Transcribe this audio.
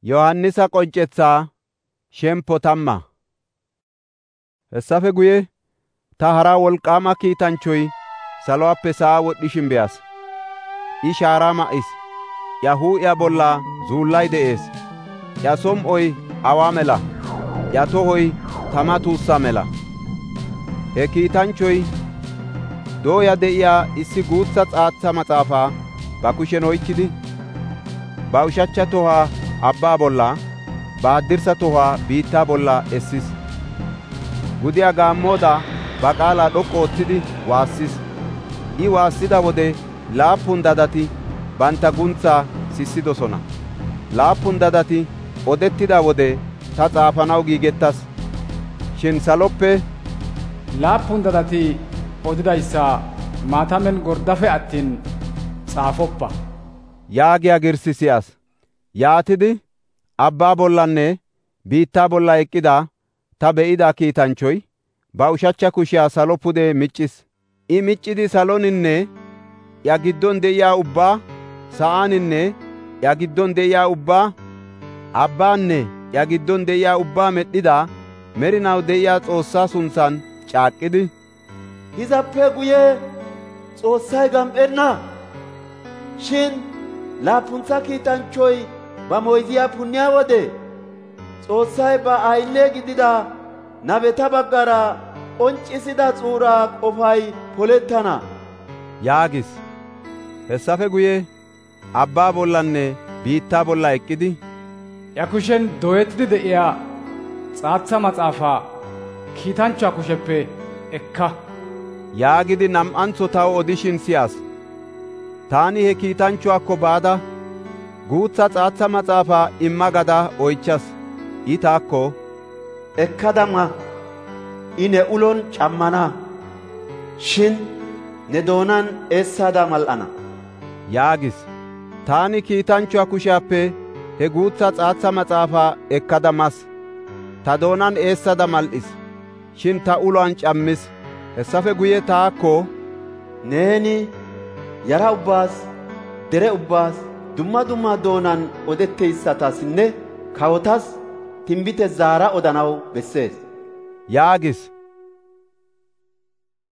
Yohannisa qoncethaa shempo 10. Hessafe guye ta hara wolqaama kiitanchoy salowape sa7a wodhishin be7as. I shaara ma7is; iya huuphiya bolla zuullay de7ees. Iya som7oy awa mela; iya tohoy tama tuussa mela. He kiitanchoy dooya de7iya issi guutha xaatha maxaafa ba kushen oykidi, ba ushacha tohuwa abbaa bolla, ba haddirsa tohuwa biitta bolla essis. Gudiya gaammooda ba qaala dhoqqu ooththidi waassis. I waassida wode 7 dadati banta gunthaa sissidosona. 7 dadati odetida wode ta xaafanaw giigettas. Shin saloppe 7 dadati odidayssa maatamen gordafe attin xaafoppa yaagiya girsi si7as. Yaatidi abbaa bollanne biitta bolla eqida ta be7ida kiitanchoy ba ushacha kushiya salo pude miccis. I miccidi saloninne iya giddon de7iya ubbaa, sa7aninne iya giddon de7iya ubbaa, abbaanne iya giddon de7iya ubbaa medhida merinaw de7iya Xoossaa sunthan caaqqidi, hizappe guye Xoossay gam7enna. Shin 7ntha kiitanchoy ba moyziya punniya wode Xoossay ba aylle gidida nabeta baggara qonccisida xuura qofay polettana yaagis. Hessafe guye abbaa bollanne biitta bolla eqqidi, ya kushen dooyettidi de7iya xaatha maxaafaa kiitanchuwa kusheppe ekka yaagidi nam7antho taw odishin si7as. Taani he kiitanchuwakko baada, guutha xaatha maxaafaa imma gada oychas. I taakko, ekkada ma; I ne ulon cammana, shin ne doonan eessada mal7ana yaagis. Taani kiitanchuwa kushiyappe he guutha xaatha maxaafaa ekkada mas. Ta doonan eessada mal7is, shin ta uluwan cammis. Hessafe guye taakko, neeni yara ubbaas, dere ubbaas, dumma dumma doonan odetteyssatasinne kawotas tinbite zaara odanaw bessees yaagis.